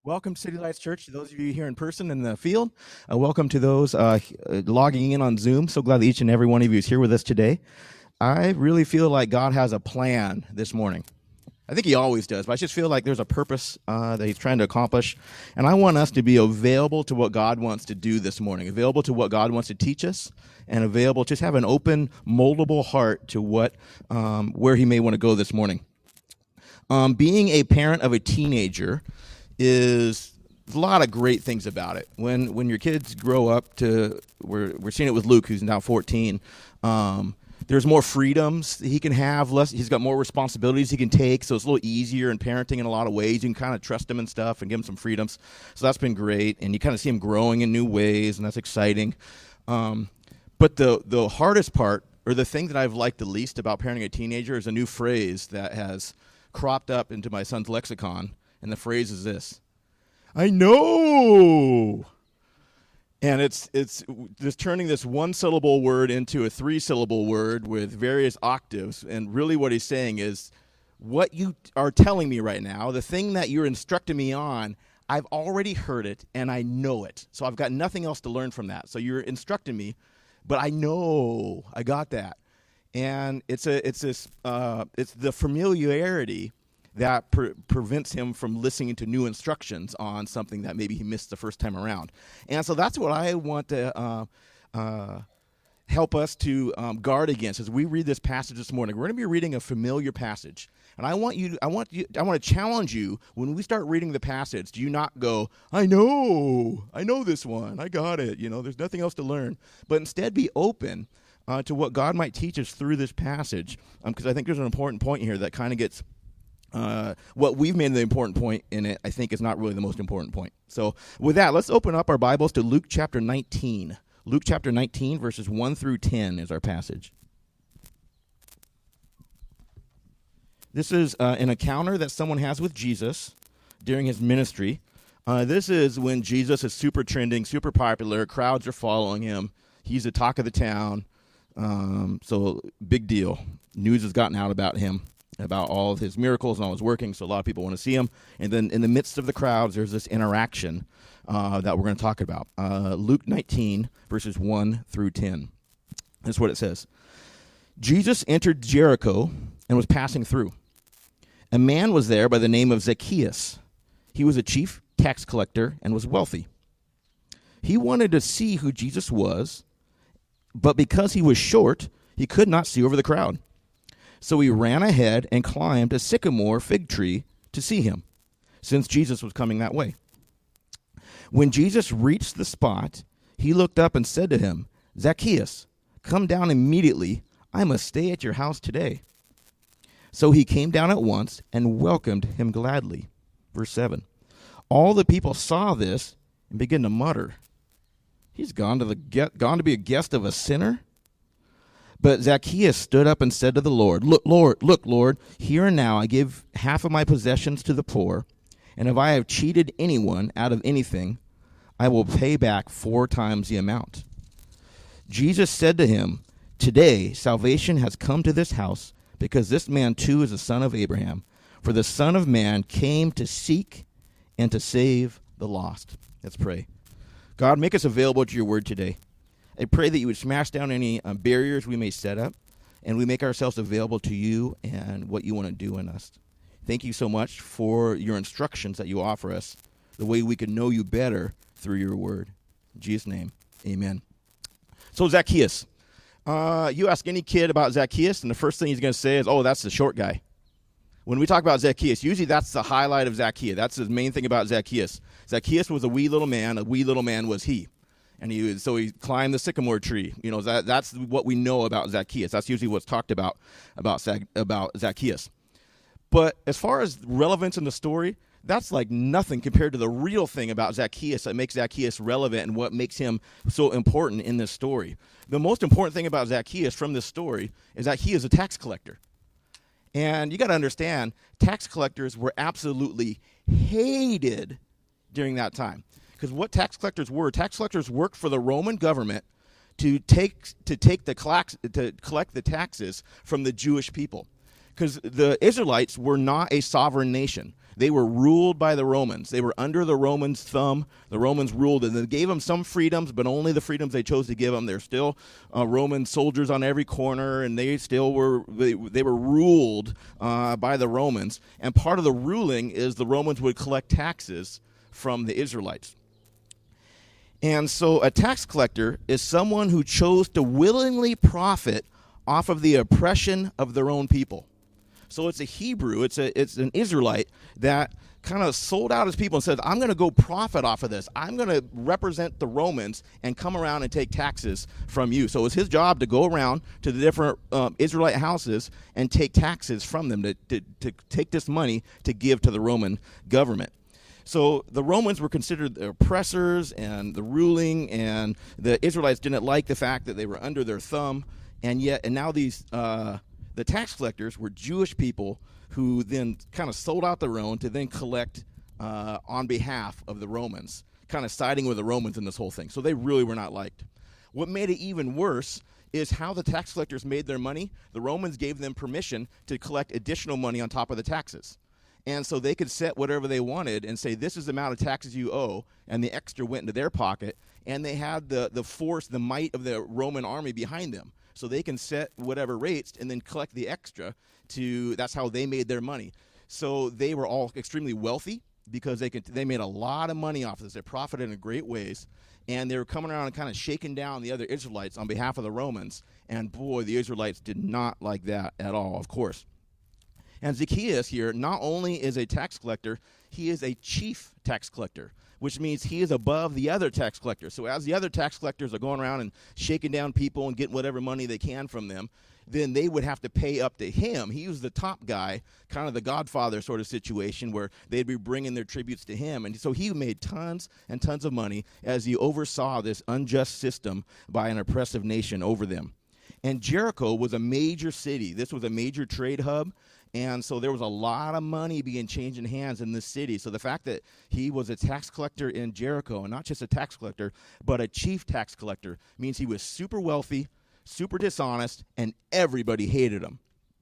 Welcome to City Lights Church. To those of you here in person in the field, welcome to those logging in on Zoom. So glad that each and every one of you is here with us today. I really feel like God has a plan this morning. I think he always does, but I just feel like there's a purpose that he's trying to accomplish. And I want us to be available to what God wants to do this morning, available to what God wants to teach us, and available, just have an open, moldable heart to where he may want to go this morning. Being a parent of a teenager is a lot of great things about it. When your kids grow up to, we're seeing it with Luke, who's now 14, there's more freedoms he can have, he's got more responsibilities he can take, so it's a little easier in parenting in a lot of ways. You can kind of trust him and stuff and give him some freedoms. So that's been great, and you kind of see him growing in new ways, and that's exciting. But the hardest part, or the thing that I've liked the least about parenting a teenager, is a new phrase that has cropped up into my son's lexicon. And the phrase is this: I know. And it's just turning this one-syllable word into a three-syllable word with various octaves. And really what he's saying is, what you are telling me right now, the thing that you're instructing me on, I've already heard it and I know it. So I've got nothing else to learn from that. So you're instructing me, but I know I got that. And it's the familiarity that prevents him from listening to new instructions on something that maybe he missed the first time around. And so that's what I want to help us to guard against as we read this passage this morning. We're going to be reading a familiar passage. And I want to challenge you, when we start reading the passage, do you not go, I know this one, I got it, there's nothing else to learn. But instead be open to what God might teach us through this passage, because I think there's an important point here that kind of gets what we've made the important point in it, I think, is not really the most important point. So with that, let's open up our Bibles to Luke chapter 19. Luke chapter 19, verses 1 through 10 is our passage. This is an encounter that someone has with Jesus during his ministry. This is when Jesus is super trending, super popular. Crowds are following him. He's the talk of the town. So big deal. News has gotten out about him, about all of his miracles and all his working, so a lot of people want to see him. And then in the midst of the crowds, there's this interaction that we're going to talk about. Luke 19, verses 1 through 10. That's what it says. Jesus entered Jericho and was passing through. A man was there by the name of Zacchaeus. He was a chief tax collector and was wealthy. He wanted to see who Jesus was, but because he was short, he could not see over the crowd. So he ran ahead and climbed a sycamore fig tree to see him, since Jesus was coming that way. When Jesus reached the spot, he looked up and said to him, Zacchaeus, come down immediately. I must stay at your house today. So he came down at once and welcomed him gladly. Verse 7. All the people saw this and began to mutter, he's gone to be a guest of a sinner? But Zacchaeus stood up and said to the Lord, Look, Lord, here and now I give half of my possessions to the poor, and if I have cheated anyone out of anything, I will pay back 4 times the amount. Jesus said to him, Today salvation has come to this house, because this man too is a son of Abraham. For the Son of Man came to seek and to save the lost. Let's pray. God, make us available to your word today. I pray that you would smash down any barriers we may set up, and we make ourselves available to you and what you want to do in us. Thank you so much for your instructions that you offer us, the way we can know you better through your word. In Jesus' name, amen. So Zacchaeus. You ask any kid about Zacchaeus, and the first thing he's going to say is, oh, that's the short guy. When we talk about Zacchaeus, usually that's the highlight of Zacchaeus. That's the main thing about Zacchaeus. Zacchaeus was a wee little man. A wee little man was he. And he climbed the sycamore tree. That's what we know about Zacchaeus. That's usually what's talked about Zacchaeus. But as far as relevance in the story, that's like nothing compared to the real thing about Zacchaeus that makes Zacchaeus relevant and what makes him so important in this story. The most important thing about Zacchaeus from this story is that he is a tax collector. And you got to understand, tax collectors were absolutely hated during that time. Because what tax collectors worked for the Roman government to collect the taxes from the Jewish people. Because the Israelites were not a sovereign nation. They were ruled by the Romans. They were under the Romans' thumb. The Romans ruled, and they gave them some freedoms, but only the freedoms they chose to give them. They're still Roman soldiers on every corner, and they still were they were ruled by the Romans. And part of the ruling is the Romans would collect taxes from the Israelites. And so a tax collector is someone who chose to willingly profit off of the oppression of their own people. So it's a Hebrew, it's an Israelite that kind of sold out his people and said, I'm going to go profit off of this. I'm going to represent the Romans and come around and take taxes from you. So it's his job to go around to the different Israelite houses and take taxes from them, to take this money to give to the Roman government. So the Romans were considered the oppressors and the ruling, and the Israelites didn't like the fact that they were under their thumb. And now these the tax collectors were Jewish people who then kind of sold out their own to then collect on behalf of the Romans, kind of siding with the Romans in this whole thing. So they really were not liked. What made it even worse is how the tax collectors made their money. The Romans gave them permission to collect additional money on top of the taxes. And so they could set whatever they wanted and say, this is the amount of taxes you owe, and the extra went into their pocket, and they had the force, the might of the Roman army behind them. So they can set whatever rates and then collect the extra. That's how they made their money. So they were all extremely wealthy because they made a lot of money off of this. They profited in great ways. And they were coming around and kind of shaking down the other Israelites on behalf of the Romans. And boy, the Israelites did not like that at all, of course. And Zacchaeus here not only is a tax collector, he is a chief tax collector, which means he is above the other tax collectors. So as the other tax collectors are going around and shaking down people and getting whatever money they can from them, then they would have to pay up to him. He was the top guy, kind of the Godfather sort of situation where they'd be bringing their tributes to him. And so he made tons and tons of money as he oversaw this unjust system by an oppressive nation over them. And Jericho was a major city. This was a major trade hub. And so there was a lot of money being changed in hands in this city. So the fact that he was a tax collector in Jericho, and not just a tax collector, but a chief tax collector, means he was super wealthy, super dishonest, and everybody hated him.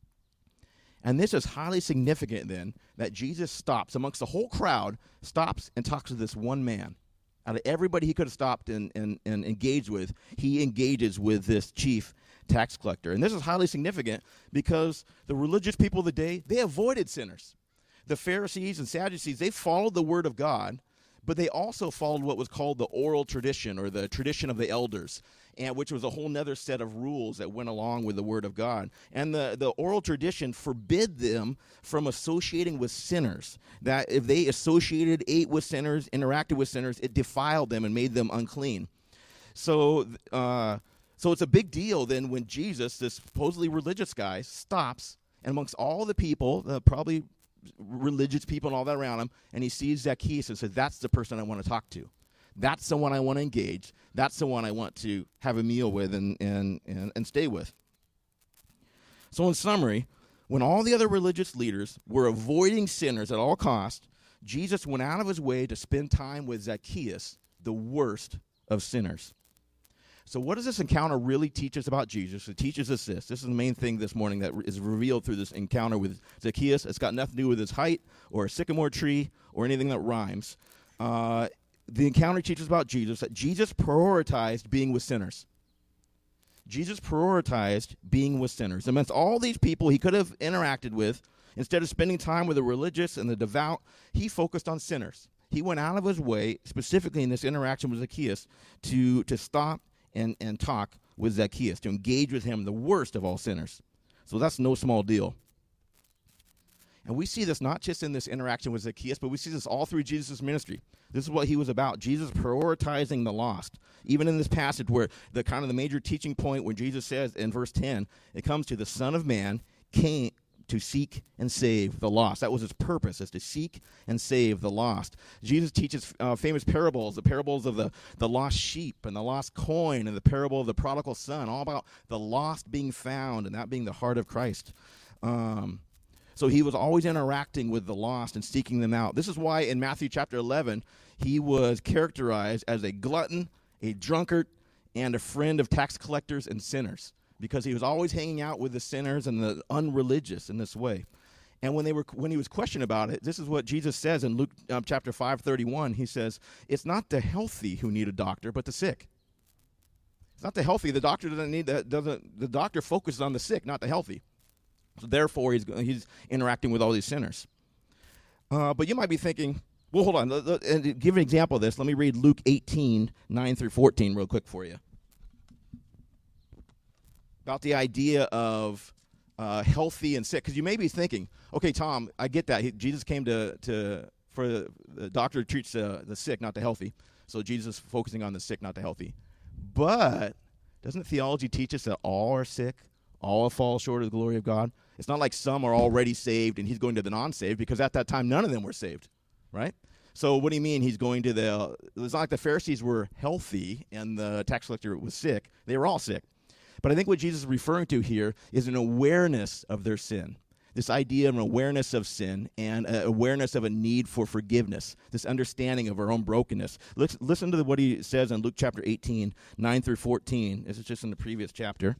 And this is highly significant then that Jesus stops amongst the whole crowd, stops and talks to this one man. Out of everybody he could have stopped and engaged with, he engages with this chief tax collector. And this is highly significant because the religious people of the day, they avoided sinners. The Pharisees and Sadducees, they followed the word of God, but they also followed what was called the oral tradition, or the tradition of the elders, and which was a whole nother set of rules that went along with the word of God. And the oral tradition forbid them from associating with sinners, that if they associated, ate with sinners, interacted with sinners, it defiled them and made them unclean. So it's a big deal then when Jesus, this supposedly religious guy, stops, and amongst all the people, probably religious people and all that around him, and he sees Zacchaeus and says, that's the person I want to talk to. That's the one I want to engage. That's the one I want to have a meal with and stay with. So in summary, when all the other religious leaders were avoiding sinners at all costs, Jesus went out of his way to spend time with Zacchaeus, the worst of sinners. So what does this encounter really teach us about Jesus? It teaches us this. This is the main thing this morning that is revealed through this encounter with Zacchaeus. It's got nothing to do with his height or a sycamore tree or anything that rhymes. The encounter teaches about Jesus that Jesus prioritized being with sinners. Jesus prioritized being with sinners. Amongst all these people he could have interacted with, instead of spending time with the religious and the devout, he focused on sinners. He went out of his way, specifically in this interaction with Zacchaeus, to stop and talk with Zacchaeus, to engage with him, the worst of all sinners. So that's no small deal. And we see this not just in this interaction with Zacchaeus, but we see this all through Jesus' ministry. This is what he was about, Jesus prioritizing the lost. Even in this passage where the kind of the major teaching point when Jesus says in verse 10, it comes to the Son of Man came to seek and save the lost. That was his purpose, is to seek and save the lost. Jesus teaches famous parables, the parables of the lost sheep and the lost coin and the parable of the prodigal son, all about the lost being found and that being the heart of Christ. So he was always interacting with the lost and seeking them out. This is why in Matthew chapter 11, he was characterized as a glutton, a drunkard, and a friend of tax collectors and sinners, because he was always hanging out with the sinners and the unreligious in this way. And when he was questioned about it, this is what Jesus says in Luke chapter 5:31. He says, "It's not the healthy who need a doctor, but the sick." It's not the healthy. The doctor doesn't need that. The doctor focuses on the sick, not the healthy. So therefore, he's interacting with all these sinners. But you might be thinking, well, hold on. And to give an example of this, let me read Luke 18:9-14 real quick for you. About the idea of healthy and sick. Because you may be thinking, okay, Tom, I get that. Jesus came for the doctor treats the sick, not the healthy. So Jesus is focusing on the sick, not the healthy. But doesn't theology teach us that all are sick? All fall short of the glory of God? It's not like some are already saved and he's going to the non-saved, because at that time none of them were saved, right? So what do you mean he's going to it's not like the Pharisees were healthy and the tax collector was sick. They were all sick. But I think what Jesus is referring to here is an awareness of their sin. This idea of an awareness of sin and awareness of a need for forgiveness, this understanding of our own brokenness. Listen to what he says in Luke chapter 18, 9-14. This is just in the previous chapter.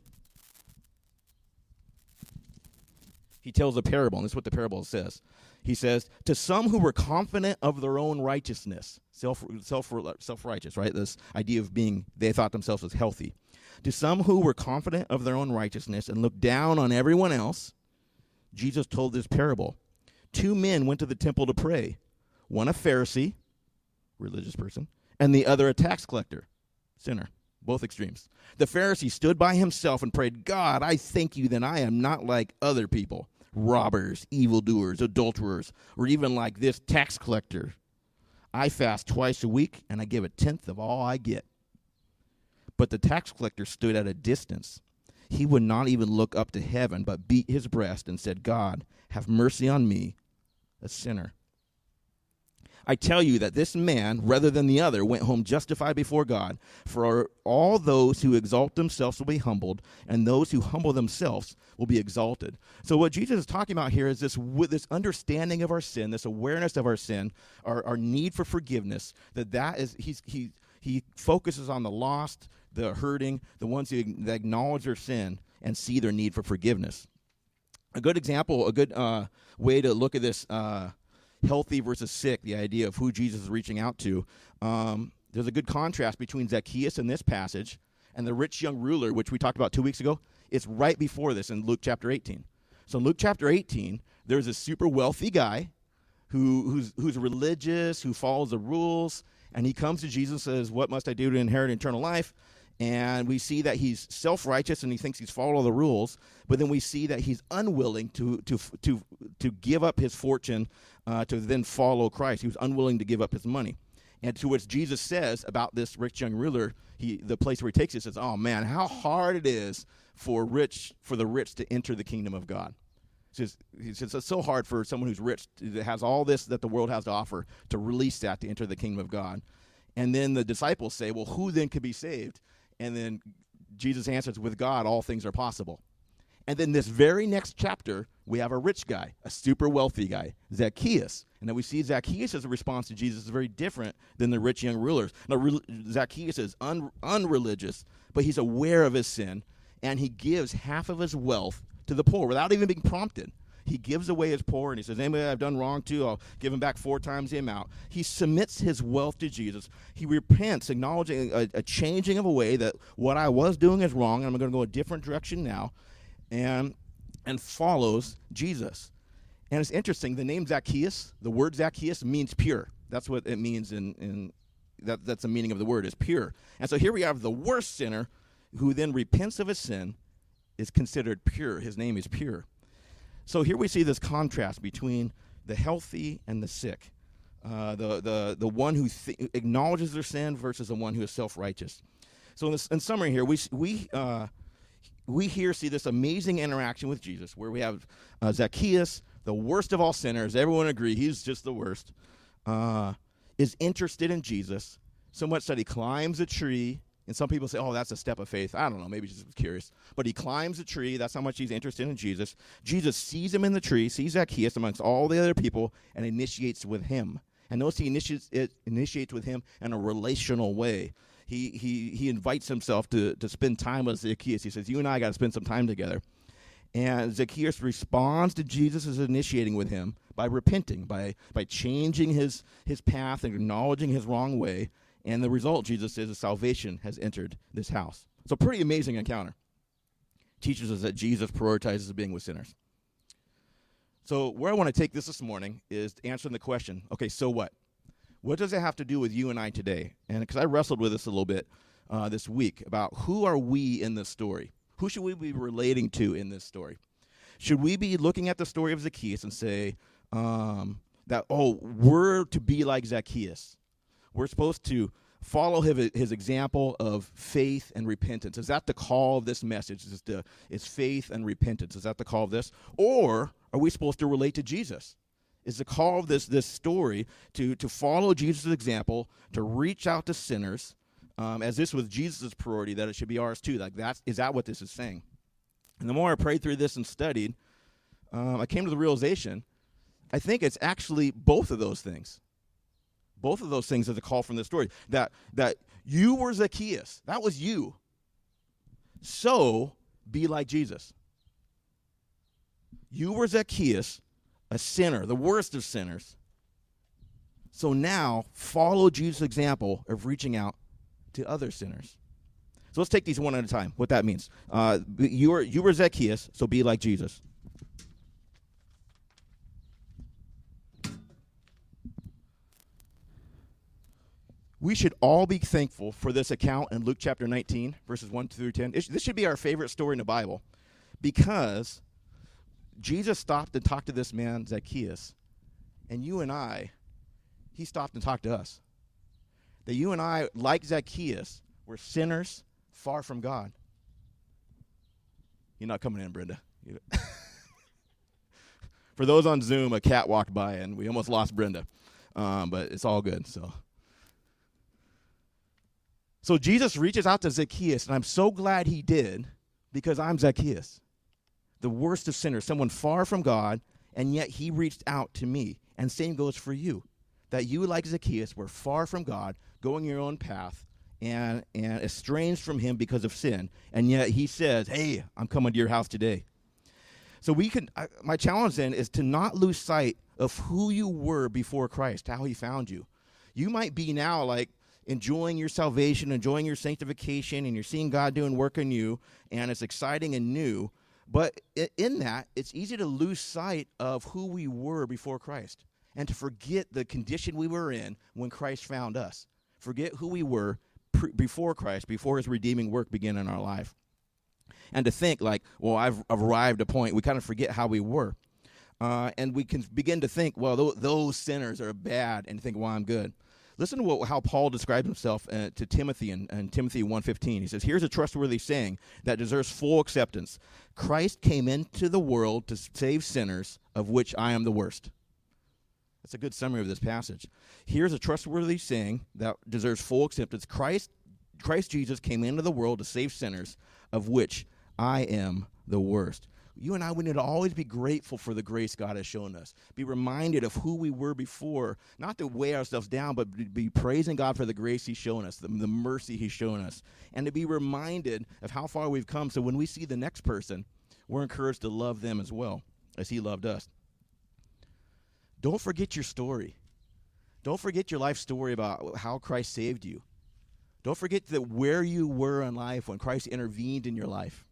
He tells a parable, and this is what the parable says. He says, to some who were confident of their own righteousness, self-righteous, right? This idea of they thought themselves as healthy. To some who were confident of their own righteousness and looked down on everyone else, Jesus told this parable. 2 men went to the temple to pray, one a Pharisee, religious person, and the other a tax collector, sinner. Both extremes. The Pharisee stood by himself and prayed, God, I thank you that I am not like other people, robbers, evildoers, adulterers, or even like this tax collector. I fast twice a week, and I give 1/10 of all I get. But the tax collector stood at a distance. He would not even look up to heaven, but beat his breast and said, God, have mercy on me, a sinner. I tell you that this man, rather than the other, went home justified before God. For all those who exalt themselves will be humbled, and those who humble themselves will be exalted. So what Jesus is talking about here is this understanding of our sin, this awareness of our sin, our need for forgiveness. That is, he focuses on the lost, the hurting, the ones who acknowledge their sin and see their need for forgiveness. A good example, a good way to look at this healthy versus sick, the idea of who Jesus is reaching out to. There's a good contrast between Zacchaeus in this passage and the rich young ruler, which we talked about 2 weeks ago. It's right before this in Luke chapter 18. So in Luke chapter 18, there's a super wealthy guy who's religious, who follows the rules, and he comes to Jesus and says, what must I do to inherit eternal life? And we see that he's self-righteous and he thinks he's followed all the rules, but then we see that he's unwilling to give up his fortune to then follow Christ. He was unwilling to give up his money. And to which Jesus says about this rich young ruler, the place where he takes it says, oh man, how hard it is for the rich to enter the kingdom of God. He says it's so hard for someone who's rich, that has all this that the world has to offer, to release that to enter the kingdom of God. And then the disciples say, well, who then could be saved? And then Jesus answers, with God, all things are possible. And then this very next chapter, we have a rich guy, a super wealthy guy, Zacchaeus. And then we see Zacchaeus' response to Jesus is very different than the rich young rulers. Now, Zacchaeus is unreligious, but he's aware of his sin, and he gives half of his wealth to the poor without even being prompted. He gives away his poor, and he says, anybody I've done wrong to, I'll give him back 4 times the amount. He submits his wealth to Jesus. He repents, acknowledging a changing of a way that what I was doing is wrong, and I'm going to go a different direction now, and follows Jesus. And it's interesting, the name Zacchaeus, the word Zacchaeus means pure. That's what it means that's the meaning of the word, is pure. And so here we have the worst sinner who then repents of his sin, is considered pure. His name is pure. So here we see this contrast between the healthy and the sick, the one who acknowledges their sin versus the one who is self-righteous. So in summary here, we see this amazing interaction with Jesus, where we have Zacchaeus, the worst of all sinners. Everyone agree he's just the worst. Is interested in Jesus so much that he climbs a tree. And some people say, oh, that's a step of faith. I don't know, maybe just curious. But he climbs a tree. That's how much he's interested in Jesus. Jesus sees him in the tree, sees Zacchaeus amongst all the other people, and initiates with him. And notice he initiates with him in a relational way. He invites himself to spend time with Zacchaeus. He says, you and I got to spend some time together. And Zacchaeus responds to Jesus' initiating with him by repenting, by changing his path and acknowledging his wrong way. And the result, Jesus says, is salvation has entered this house. So pretty amazing encounter. Teaches us that Jesus prioritizes being with sinners. So where I want to take this morning is answering the question, okay, so what? What does it have to do with you and I today? And because I wrestled with this a little bit this week about who are we in this story? Who should we be relating to in this story? Should we be looking at the story of Zacchaeus and say that, we're to be like Zacchaeus? We're supposed to follow his example of faith and repentance. Is that the call of this message? Is faith and repentance? Is that the call of this? Or are we supposed to relate to Jesus? Is the call of this story to follow Jesus' example, to reach out to sinners, as this was Jesus' priority, that it should be ours too? Is that what this is saying? And the more I prayed through this and studied, I came to the realization, I think it's actually both of those things. Both of those things are the call from this story. That you were Zacchaeus. That was you. So be like Jesus. You were Zacchaeus, a sinner, the worst of sinners. So now follow Jesus' example of reaching out to other sinners. So let's take these one at a time, what that means. You were Zacchaeus, so be like Jesus. We should all be thankful for this account in Luke chapter 19, verses 1 through 10. This should be our favorite story in the Bible because Jesus stopped and talked to this man, Zacchaeus, and you and I, he stopped and talked to us. That you and I, like Zacchaeus, were sinners far from God. You're not coming in, Brenda. For those on Zoom, a cat walked by, and we almost lost Brenda. But it's all good, So Jesus reaches out to Zacchaeus, and I'm so glad he did because I'm Zacchaeus, the worst of sinners, someone far from God, and yet he reached out to me. And same goes for you, that you, like Zacchaeus, were far from God, going your own path, and estranged from him because of sin. And yet he says, hey, I'm coming to your house today. So my challenge then is to not lose sight of who you were before Christ, how he found you. You might be now like enjoying your salvation, enjoying your sanctification, and you're seeing God doing work in you, and it's exciting and new. But in that, it's easy to lose sight of who we were before Christ and to forget the condition we were in when Christ found us. Forget who we were before Christ, before his redeeming work began in our life. And to think like, well, I've arrived at a point, we kind of forget how we were. And we can begin to think, well, those sinners are bad, and think, well, I'm good. Listen to how Paul describes himself to Timothy in Timothy 1:15. He says, here's a trustworthy saying that deserves full acceptance. Christ came into the world to save sinners, of which I am the worst. That's a good summary of this passage. Here's a trustworthy saying that deserves full acceptance. Christ Jesus came into the world to save sinners, of which I am the worst. You and I, we need to always be grateful for the grace God has shown us. Be reminded of who we were before, not to weigh ourselves down, but be praising God for the grace he's shown us, the mercy he's shown us, and to be reminded of how far we've come so when we see the next person, we're encouraged to love them as well as he loved us. Don't forget your story. Don't forget your life story about how Christ saved you. Don't forget that where you were in life when Christ intervened in your life.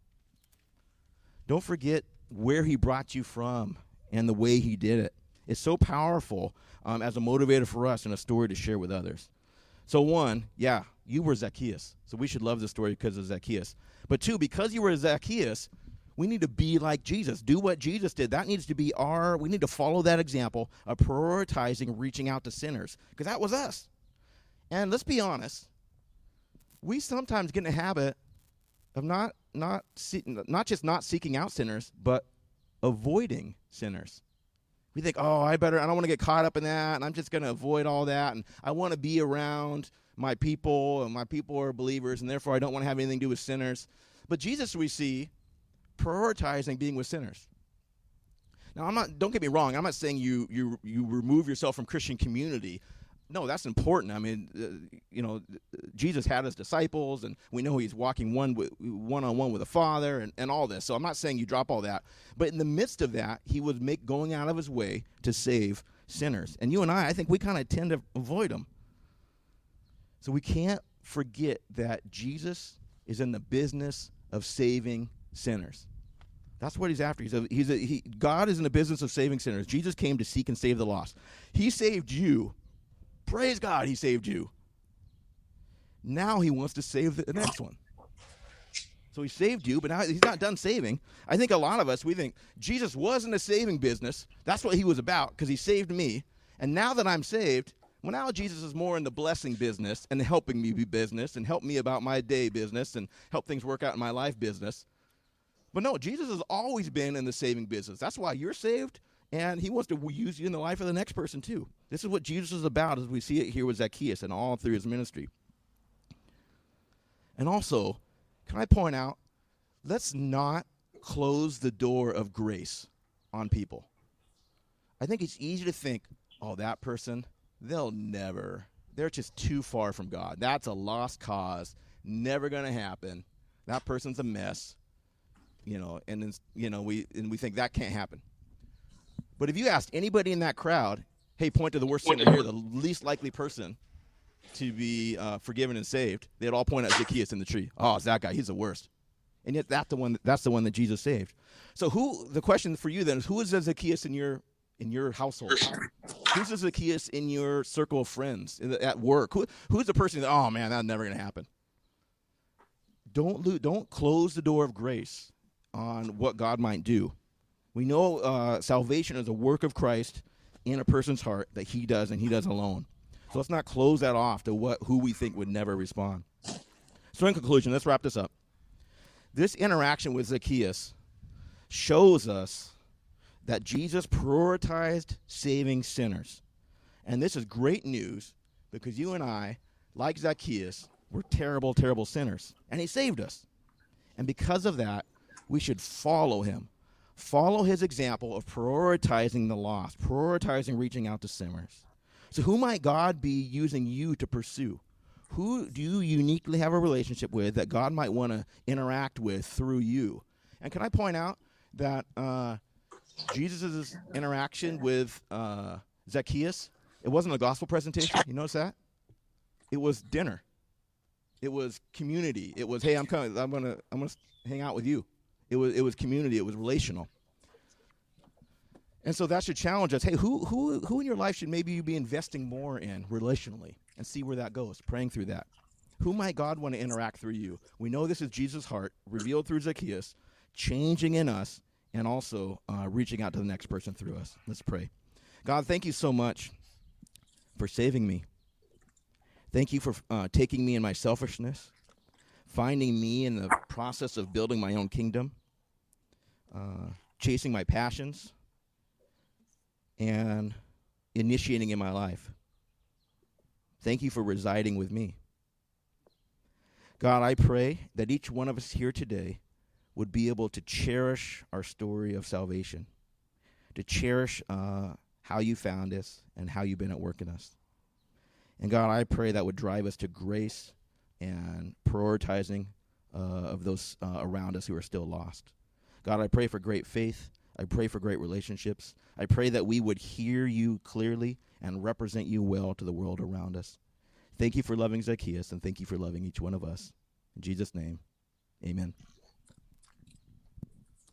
Don't forget where he brought you from and the way he did it. It's so powerful as a motivator for us and a story to share with others. So one, yeah, you were Zacchaeus. So we should love this story because of Zacchaeus. But two, because you were Zacchaeus, we need to be like Jesus. Do what Jesus did. That needs to be we need to follow that example of prioritizing reaching out to sinners because that was us. And let's be honest, we sometimes get in a habit of not just not seeking out sinners, but avoiding sinners. We think, I don't want to get caught up in that, and I'm just going to avoid all that, and I want to be around my people, and my people are believers, and therefore I don't want to have anything to do with sinners. But Jesus, we see, prioritizing being with sinners. Now, don't get me wrong, I'm not saying you remove yourself from Christian community. No, that's important. I mean, Jesus had his disciples, and we know he's walking one-on-one with the Father and all this. So I'm not saying you drop all that. But in the midst of that, he was going out of his way to save sinners. And you and I think we kind of tend to avoid them. So we can't forget that Jesus is in the business of saving sinners. That's what he's after. God is in the business of saving sinners. Jesus came to seek and save the lost. He saved you. Praise God, he saved you. Now he wants to save the next one. So he saved you, but now he's not done saving. I think a lot of us, we think Jesus was in the saving business. That's what he was about, because he saved me. And now that I'm saved, well, now Jesus is more in the blessing business and helping me be business and help me about my day business and help things work out in my life business. But no, Jesus has always been in the saving business. That's why you're saved. And he wants to use you in the life of the next person, too. This is what Jesus is about, as we see it here with Zacchaeus and all through his ministry. And also, can I point out, let's not close the door of grace on people. I think it's easy to think, oh, that person, they're just too far from God. That's a lost cause, never going to happen. That person's a mess, and then, we think that can't happen. But if you asked anybody in that crowd, hey, point to the worst sinner here, the least likely person to be forgiven and saved, they'd all point at Zacchaeus in the tree. Oh, it's that guy. He's the worst. And yet that's the one that Jesus saved. So the question for you then is, who is the Zacchaeus in your household? Who's the Zacchaeus in your circle of friends, at work? Who's the person that, oh, man, that's never going to happen? Don't close the door of grace on what God might do. We know salvation is a work of Christ in a person's heart that he does, and he does alone. So let's not close that off to who we think would never respond. So in conclusion, let's wrap this up. This interaction with Zacchaeus shows us that Jesus prioritized saving sinners. And this is great news, because you and I, like Zacchaeus, were terrible, terrible sinners. And he saved us. And because of that, we should follow him. Follow his example of prioritizing the lost, prioritizing reaching out to sinners. So who might God be using you to pursue? Who do you uniquely have a relationship with that God might want to interact with through you? And can I point out that Jesus' interaction with Zacchaeus, it wasn't a gospel presentation. You notice that? It was dinner. It was community. It was, hey, I'm coming. I'm gonna hang out with you. It was community. It was relational. And so that should challenge us. Hey, who in your life should maybe you be investing more in relationally, and see where that goes, praying through that? Who might God want to interact through you? We know this is Jesus' heart, revealed through Zacchaeus, changing in us, and also reaching out to the next person through us. Let's pray. God, thank you so much for saving me. Thank you for taking me in my selfishness, finding me in the process of building my own kingdom, chasing my passions, and initiating in my life. Thank you for residing with me. God, I pray that each one of us here today would be able to cherish our story of salvation, to cherish how you found us and how you've been at work in us. And God, I pray that would drive us to grace and prioritizing of those around us who are still lost. God, I pray for great faith. I pray for great relationships. I pray that we would hear you clearly and represent you well to the world around us. Thank you for loving Zacchaeus, and thank you for loving each one of us. In Jesus' name, amen.